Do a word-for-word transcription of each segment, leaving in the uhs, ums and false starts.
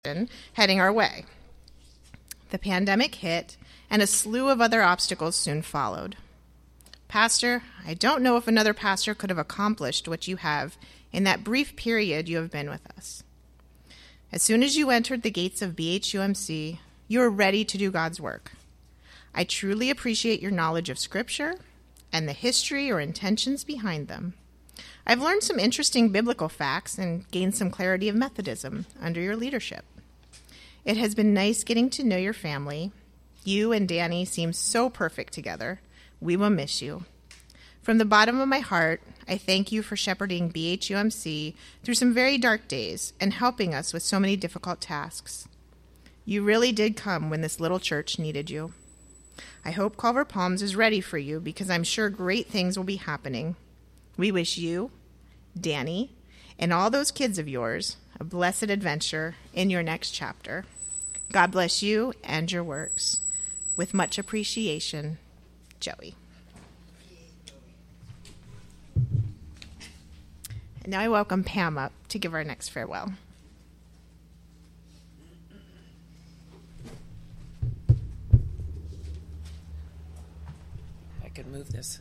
heading our way. The pandemic hit, and a slew of other obstacles soon followed. Pastor, I don't know if another pastor could have accomplished what you have in that brief period you have been with us. As soon as you entered the gates of B H U M C, you were ready to do God's work. I truly appreciate your knowledge of Scripture and the history or intentions behind them. I've learned some interesting biblical facts and gained some clarity of Methodism under your leadership. It has been nice getting to know your family. You and Danny seem so perfect together. We will miss you. From the bottom of my heart, I thank you for shepherding B H U M C through some very dark days and helping us with so many difficult tasks. You really did come when this little church needed you. I hope Culver Palms is ready for you because I'm sure great things will be happening. We wish you, Danny, and all those kids of yours a blessed adventure in your next chapter. God bless you and your works. With much appreciation, Joey. And now I welcome Pam up to give our next farewell. I could move this.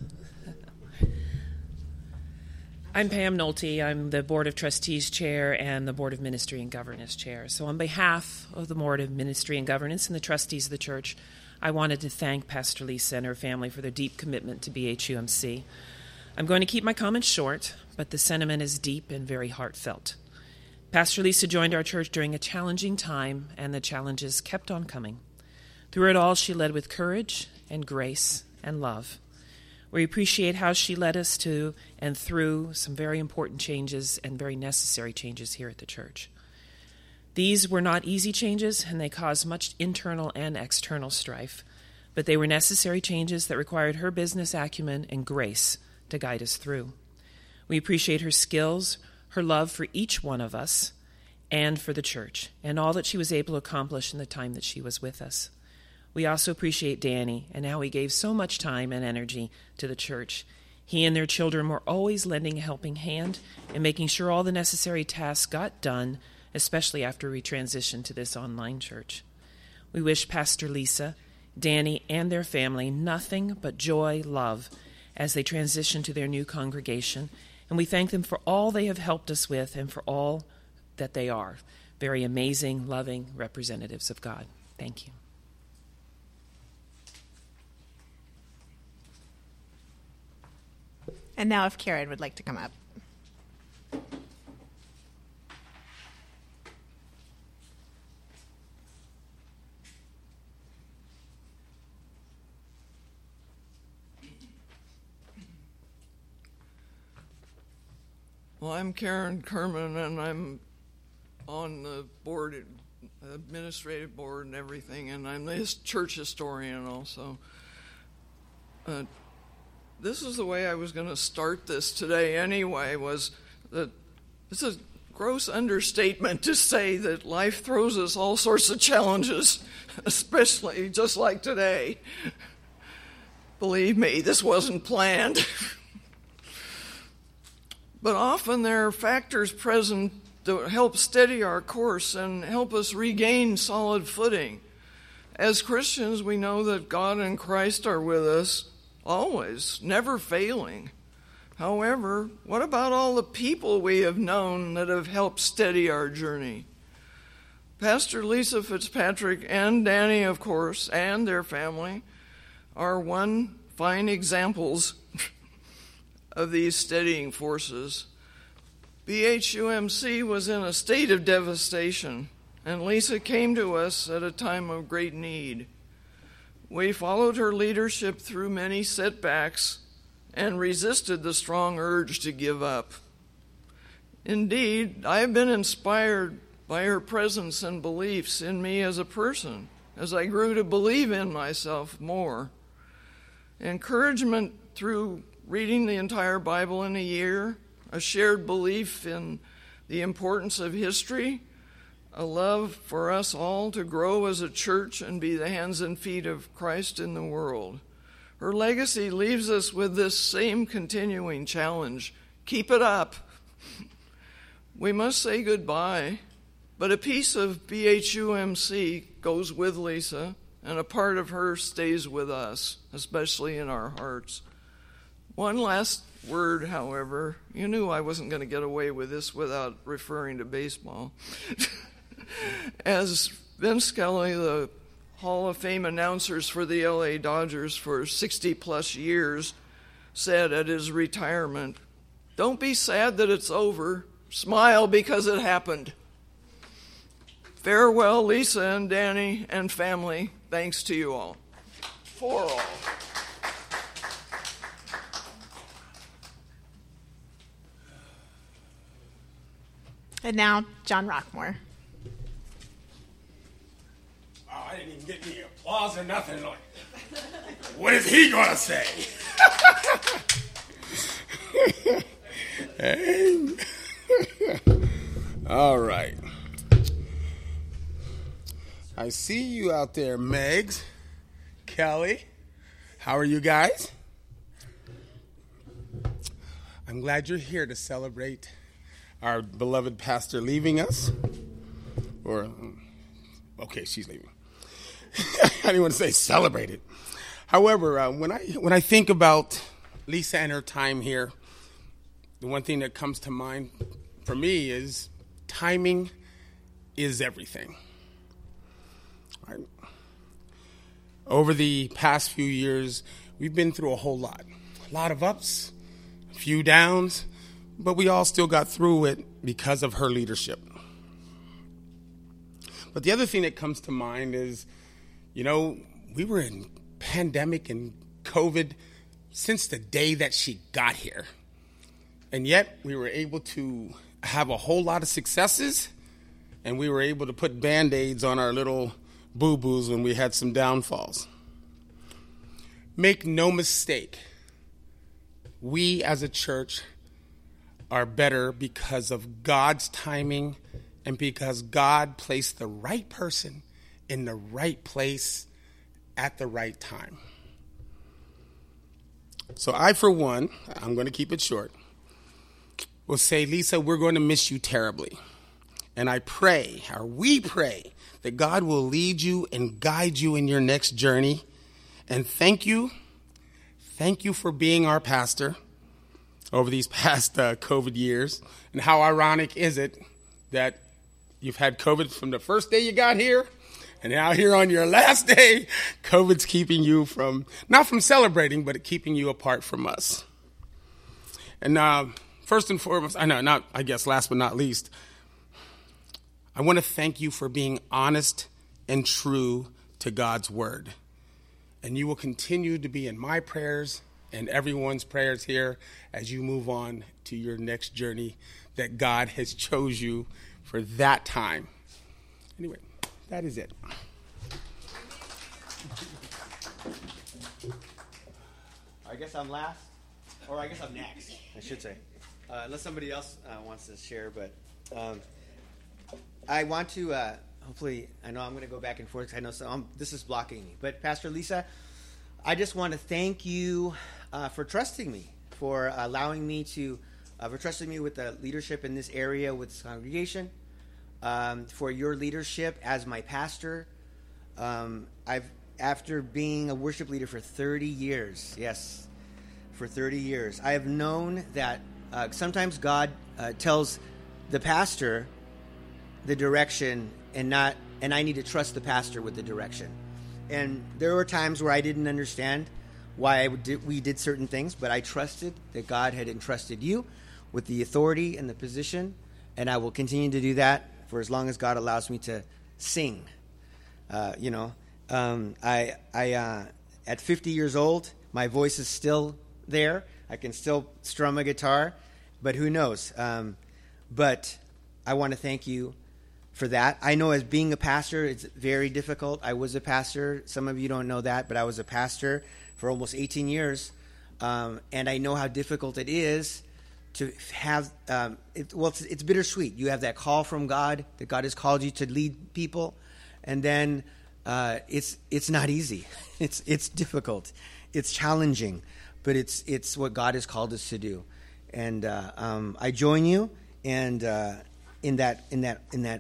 I'm Pam Nolte. I'm the Board of Trustees Chair and the Board of Ministry and Governance Chair. So on behalf of the Board of Ministry and Governance and the trustees of the church, I wanted to thank Pastor Lisa and her family for their deep commitment to B H U M C. I'm going to keep my comments short, but the sentiment is deep and very heartfelt. Pastor Lisa joined our church during a challenging time, and the challenges kept on coming. Through it all, she led with courage and grace and love. We appreciate how she led us to and through some very important changes and very necessary changes here at the church. These were not easy changes, and they caused much internal and external strife, but they were necessary changes that required her business acumen and grace to guide us through. We appreciate her skills, her love for each one of us, and for the church, and all that she was able to accomplish in the time that she was with us. We also appreciate Danny and how he gave so much time and energy to the church. He and their children were always lending a helping hand and making sure all the necessary tasks got done, especially after we transitioned to this online church. We wish Pastor Lisa, Danny, and their family nothing but joy, love, as they transition to their new congregation, and we thank them for all they have helped us with and for all that they are. Very amazing, loving representatives of God. Thank you. And now if Karen would like to come up. Well, I'm Karen Kerman, and I'm on the board, administrative board and everything, and I'm the church historian also. Uh, This is the way I was going to start this today anyway, was that it's a gross understatement to say that life throws us all sorts of challenges, especially just like today. Believe me, this wasn't planned. But often there are factors present that help steady our course and help us regain solid footing. As Christians, we know that God and Christ are with us, always, never failing. However, what about all the people we have known that have helped steady our journey? Pastor Lisa Fitzpatrick and Danny, of course, and their family are one fine examples of these steadying forces. B H U M C was in a state of devastation, and Lisa came to us at a time of great need. We followed her leadership through many setbacks and resisted the strong urge to give up. Indeed, I have been inspired by her presence and beliefs in me as a person, as I grew to believe in myself more. Encouragement through reading the entire Bible in a year, a shared belief in the importance of history, a love for us all to grow as a church and be the hands and feet of Christ in the world. Her legacy leaves us with this same continuing challenge. Keep it up. We must say goodbye, But a piece of B H U M C goes with Lisa, and a part of her stays with us, especially in our hearts. One last word, however. You knew I wasn't going to get away with this without referring to baseball. As Vince Scully, the Hall of Fame announcers for the L A Dodgers for sixty plus years, said at his retirement, "Don't be sad that it's over. Smile because it happened." Farewell, Lisa and Danny and family. Thanks to you all. For all. And now, John Rockmore. Oh, I didn't even get any applause or nothing. Like, what is he gonna say? Hey. All right. I see you out there, Megs, Kelly. How are you guys? I'm glad you're here to celebrate our beloved pastor leaving us. Or, okay, she's leaving. I didn't want to say celebrate it. However, uh, when I when I think about Lisa and her time here, the one thing that comes to mind for me is timing is everything. Right? Over the past few years, we've been through a whole lot. A lot of ups, a few downs, but we all still got through it because of her leadership. But the other thing that comes to mind is, you know, we were in pandemic and COVID since the day that she got here. And yet we were able to have a whole lot of successes, and we were able to put Band-Aids on our little boo-boos when we had some downfalls. Make no mistake, we as a church are better because of God's timing and because God placed the right person in the right place at the right time. So I, for one, I'm going to keep it short, will say, Lisa, we're going to miss you terribly. And I pray, or we pray, that God will lead you and guide you in your next journey. And thank you, thank you for being our pastor over these past uh, COVID years. And how ironic is it that you've had COVID from the first day you got here, and now here on your last day, COVID's keeping you from, not from celebrating, but keeping you apart from us. And uh, first and foremost, I know, not, I guess last but not least, I want to thank you for being honest and true to God's word. And you will continue to be in my prayers and everyone's prayers here as you move on to your next journey that God has chose you for that time. Anyway, that is it. I guess I'm last, or I guess I'm next, I should say. Uh, unless somebody else uh, wants to share, but um, I want to, uh, hopefully, I know I'm going to go back and forth, 'cause I know some, this is blocking me. But Pastor Lisa, I just want to thank you uh, for trusting me, for allowing me to, uh, for trusting me with the leadership in this area with this congregation, um, for your leadership as my pastor. Um, I've, after being a worship leader for thirty years, yes, for thirty years, I have known that uh, sometimes God uh, tells the pastor the direction, and not, and I need to trust the pastor with the direction. And there were times where I didn't understand why I did, we did certain things, but I trusted that God had entrusted you with the authority and the position, and I will continue to do that for as long as God allows me to sing. Uh, you know, um, I, I, uh, at fifty years old, my voice is still there. I can still strum a guitar, but who knows? Um, but I want to thank you for that. I know as being a pastor, it's very difficult. I was a pastor. Some of you don't know that, but I was a pastor for almost eighteen years. Um, and I know how difficult it is to have, um, it, well, it's, it's bittersweet. You have that call from God, that God has called you to lead people. And then uh, it's it's not easy. It's it's difficult. It's challenging, but it's it's what God has called us to do. And uh, um, I join you and uh, in that in that in that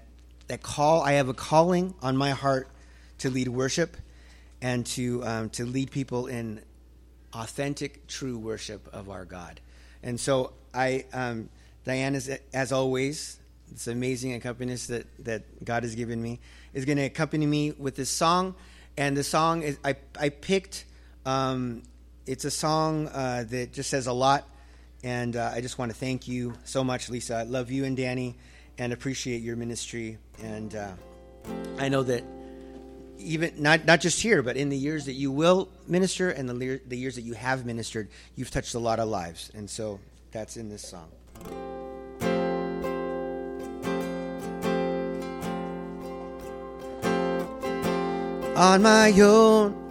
that call. I have a calling on my heart to lead worship and to um, to lead people in authentic, true worship of our God. And so I, um, Diane, is, as always, this amazing accompanist that, that God has given me, is going to accompany me with this song. And the song is I I picked. Um, it's a song uh, that just says a lot. And uh, I just want to thank you so much, Lisa. I love you and Danny, and appreciate your ministry. And uh, I know that even not not just here, but in the years that you will minister and the le- the years that you have ministered, you've touched a lot of lives. And so that's in this song. On my own,